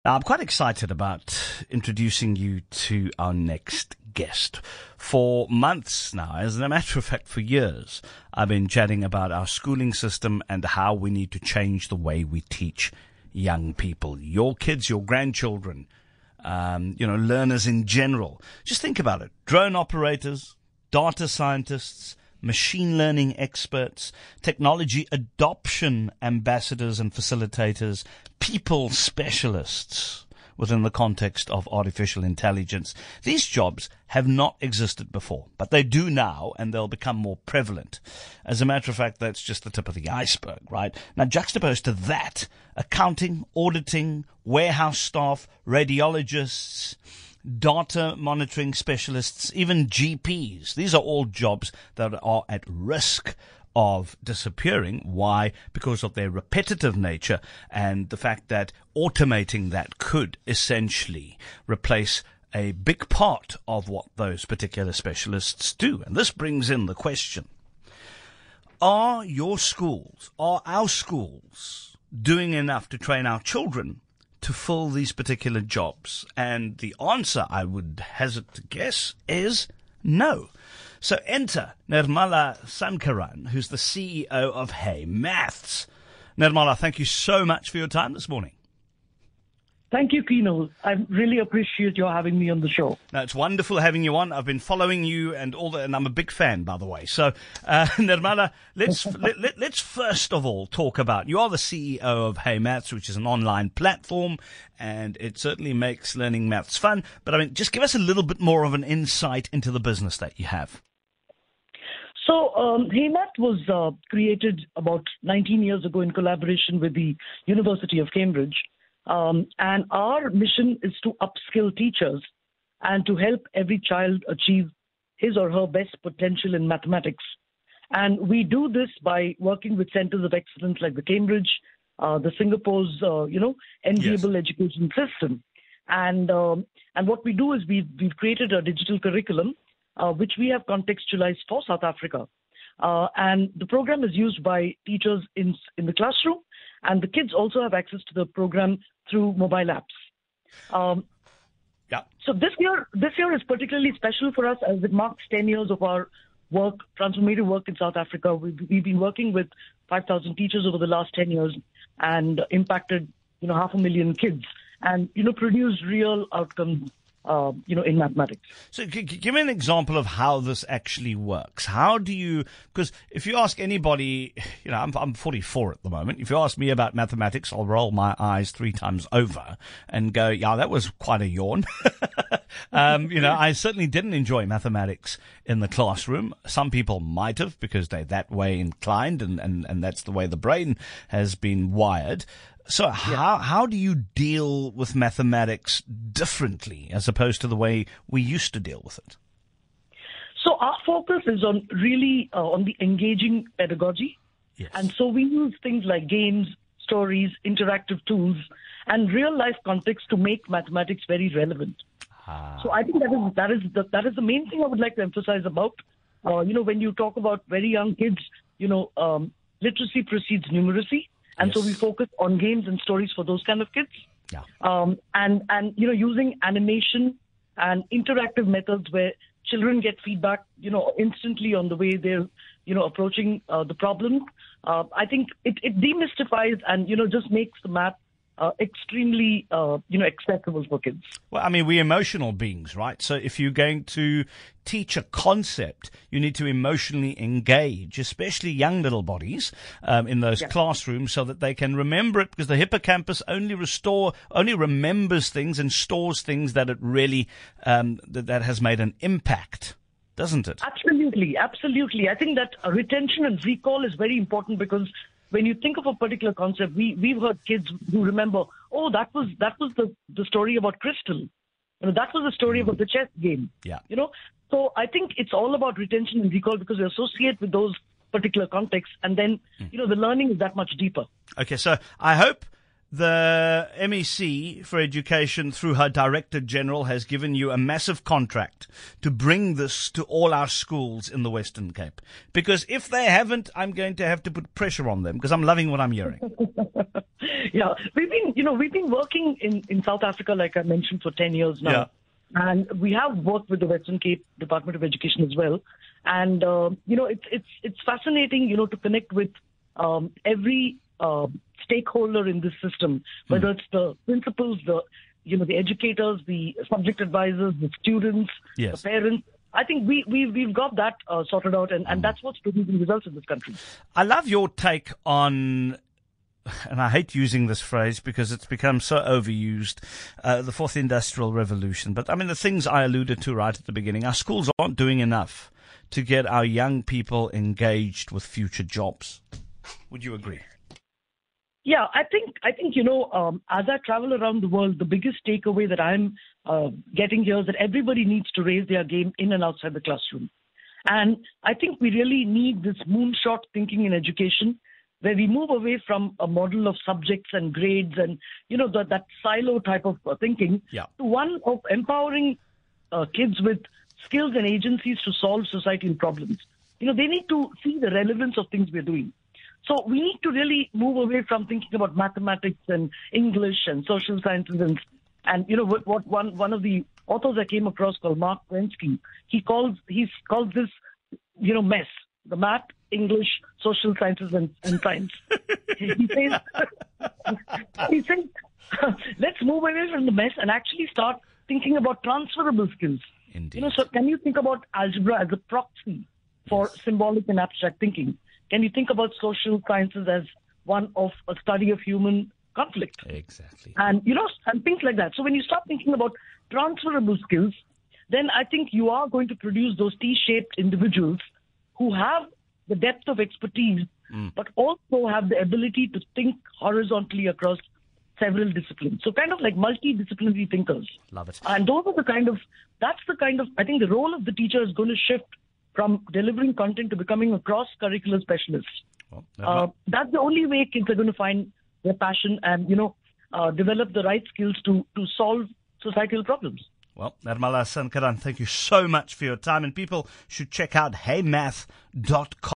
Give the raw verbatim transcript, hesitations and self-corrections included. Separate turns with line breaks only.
Now, I'm quite excited about introducing you to our next guest. For months now, as a matter of fact, for years, I've been chatting about our schooling system and how we need to change the way we teach young people, your kids, your grandchildren, um, you know, learners in general. Just think about it. Drone operators, data scientists, machine learning experts, technology adoption ambassadors and facilitators, people specialists within the context of artificial intelligence. These jobs have not existed before, but they do now, and they'll become more prevalent. As a matter of fact, that's just the tip of the iceberg, right? Now, juxtaposed to that, accounting, auditing, warehouse staff, radiologists, data monitoring specialists, even G Ps. These are all jobs that are at risk of disappearing. Why? Because of their repetitive nature and the fact that automating that could essentially replace a big part of what those particular specialists do. And this brings in the question, are your schools, are our schools doing enough to train our children to fill these particular jobs? And the answer, I would hazard to guess, is no. So enter Nirmala Sankaran, who's the C E O of Hey Maths. Nirmala, thank you so much for your time this morning.
Thank you, Kino. I really appreciate your having me on the show.
No, it's wonderful having you on. I've been following you and all that, and I'm a big fan, by the way. So, uh, Nirmala, let's let, let, let's first of all talk about, you are the C E O of Hey Maths, which is an online platform, and it certainly makes learning maths fun. But I mean, just give us a little bit more of an insight into the business that you have.
So, um, Hey Maths was uh, created about nineteen years ago in collaboration with the University of Cambridge. Um, and our mission is to upskill teachers and to help every child achieve his or her best potential in mathematics. And we do this by working with centers of excellence like the Cambridge, uh, the Singapore's, uh, you know, enviable yes. education system. And um, and what we do is we've, we've created a digital curriculum, uh, which we have contextualized for South Africa. Uh, and the program is used by teachers in in the classroom, and the kids also have access to the program through mobile apps. Um,
yeah.
So this year, this year is particularly special for us as it marks ten years of our work, transformative work in South Africa. We've, we've been working with five thousand teachers over the last ten years and impacted, you know, half a million kids and, you know, produced real outcomes. Uh, you know, in mathematics.
So g- g- give me an example of how this actually works. How do you, because if you ask anybody, you know, I'm, I'm forty-four at the moment. If you ask me about mathematics, I'll roll my eyes three times over and go, yeah, that was quite a yawn. um, you know, I certainly didn't enjoy mathematics in the classroom. Some people might have because they're that way inclined and, and, and that's the way the brain has been wired. So how yeah. how do you deal with mathematics differently as opposed to the way we used to deal with it?
So our focus is on really uh, on the engaging pedagogy.
Yes.
And so we use things like games, stories, interactive tools, and real life context to make mathematics very relevant. Ah. So I think that is that is the, that is the main thing I would like to emphasize about. Uh, you know, when you talk about very young kids, you know, um, literacy precedes numeracy. And yes. so we focus on games and stories for those kind of kids.
Yeah.
Um, and, and, you know, using animation and interactive methods where children get feedback, you know, instantly on the way they're, you know, approaching uh, the problem. Uh, I think it, it demystifies and, you know, just makes the math uh, extremely, uh, you know, accessible for kids.
Well, I mean, we're emotional beings, right? So if you're going to teach a concept, you need to emotionally engage, especially young little bodies um, in those yeah. classrooms so that they can remember it, because the hippocampus only restore, only remembers things and stores things that it really, um, that, that has made an impact, doesn't it?
Absolutely. Absolutely. I think that uh, retention and recall is very important because when you think of a particular concept, we, we've heard kids who remember, oh, that was that was the, the story about Crystal. You know, that was the story mm. about the chess game.
Yeah.
You know, so I think it's all about retention and recall because we associate with those particular contexts. And then, mm. you know, the learning is that much deeper.
Okay, so I hope The M E C for Education, through her Director General, has given you a massive contract to bring this to all our schools in the Western Cape. Because if they haven't, I'm going to have to put pressure on them, because I'm loving what I'm hearing.
Yeah, we've been, you know, we've been working in, in South Africa, like I mentioned, for ten years now.
Yeah.
And we have worked with the Western Cape Department of Education as well. And, uh, you know, it's, it's, it's fascinating, you know, to connect with um, every uh, stakeholder in this system, whether mm. it's the principals, the, you know, the educators, the subject advisors, the students,
yes.
the parents. I think we, we, we've got that uh, sorted out, and, and
mm.
that's what's producing results in this country.
I love your take on, and I hate using this phrase because it's become so overused, uh, the fourth industrial revolution. But I mean, the things I alluded to right at the beginning, our schools aren't doing enough to get our young people engaged with future jobs. Would you agree?
Yeah, I think, I think you know, um, as I travel around the world, the biggest takeaway that I'm uh, getting here is that everybody needs to raise their game in and outside the classroom. And I think we really need this moonshot thinking in education, where we move away from a model of subjects and grades and, you know, that, that silo type of uh, thinking
yeah.
to one of empowering uh, kids with skills and agencies to solve societal problems. You know, they need to see the relevance of things we're doing. So we need to really move away from thinking about mathematics and English and social sciences and, and you know, what, what one, one of the authors I came across called Mark Wensky, he calls, he's called this, you know, mess, the math, English, social sciences, and, and science. he says, he says, let's move away from the mess and actually start thinking about transferable skills.
Indeed.
You know, so can you think about algebra as a proxy for yes. symbolic and abstract thinking? Can you think about social sciences as one of a study of human conflict?
Exactly.
And, you know, and things like that. So when you start thinking about transferable skills, then I think you are going to produce those T-shaped individuals who have the depth of expertise, mm. but also have the ability to think horizontally across several disciplines. So kind of like multidisciplinary thinkers.
Love it.
And those are the kind of, that's the kind of, I think the role of the teacher is going to shift from delivering content to becoming a cross-curricular specialist.
Well,
uh, that's the only way kids are going to find their passion and, you know, uh, develop the right skills to, to solve societal problems.
Well, Nirmala Sankaran, thank you so much for your time. And people should check out hey math dot com.